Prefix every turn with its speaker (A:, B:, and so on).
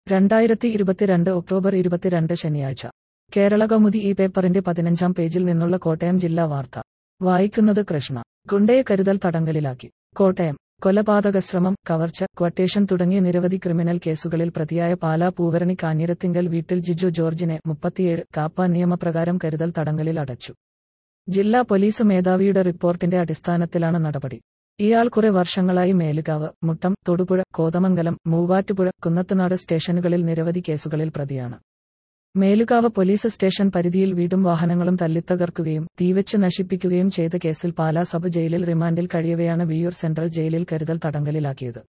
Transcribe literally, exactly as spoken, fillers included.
A: രണ്ടായിരത്തി ഇരുപത്തിരണ്ട് ഒക്ടോബർ ഇരുപത്തിരണ്ട് ശനിയാഴ്ച കേരളകൗമുദി ഈ പേപ്പറിന്റെ പതിനഞ്ചാം പേജിൽ നിന്നുള്ള കോട്ടയം ജില്ലാ വാർത്ത വായിക്കുന്നത് കൃഷ്ണ. ഗുണ്ടയെ കരുതൽ തടങ്കലിലാക്കി. കോട്ടയം. കൊലപാതകശ്രമം, കവർച്ച, ക്വട്ടേഷൻ തുടങ്ങിയ നിരവധി ക്രിമിനൽ കേസുകളിൽ പ്രതിയായ പാലാ പൂവരണി കാഞ്ഞിരത്തിങ്കൽ വീട്ടിൽ ജിജു ജോർജിനെ മുപ്പത്തിയേഴ് കാപ്പ നിയമപ്രകാരം കരുതൽ തടങ്കലിൽ അടച്ചു. ജില്ലാ പോലീസ് മേധാവിയുടെ റിപ്പോർട്ടിന്റെ അടിസ്ഥാനത്തിലാണ് നടപടി. ഇയാൾ കുറെ വർഷങ്ങളായി മേലുകാവ്, മുട്ടം, തൊടുപുഴ, കോതമംഗലം, മൂവാറ്റുപുഴ, കുന്നത്തുനാട് സ്റ്റേഷനുകളിൽ നിരവധി കേസുകളിൽ പ്രതിയാണ്. മേലുകാവ് പോലീസ് സ്റ്റേഷൻ പരിധിയിൽ വീടും വാഹനങ്ങളും തല്ലിത്തകർക്കുകയും തീവെച്ച് നശിപ്പിക്കുകയും ചെയ്ത കേസിൽ പാലാ സബ് ജയിലിൽ റിമാൻഡിൽ കഴിയവെയാണ് വിയ്യൂർ സെൻട്രൽ ജയിലിൽ കരുതൽ തടങ്കലിലാക്കിയത്.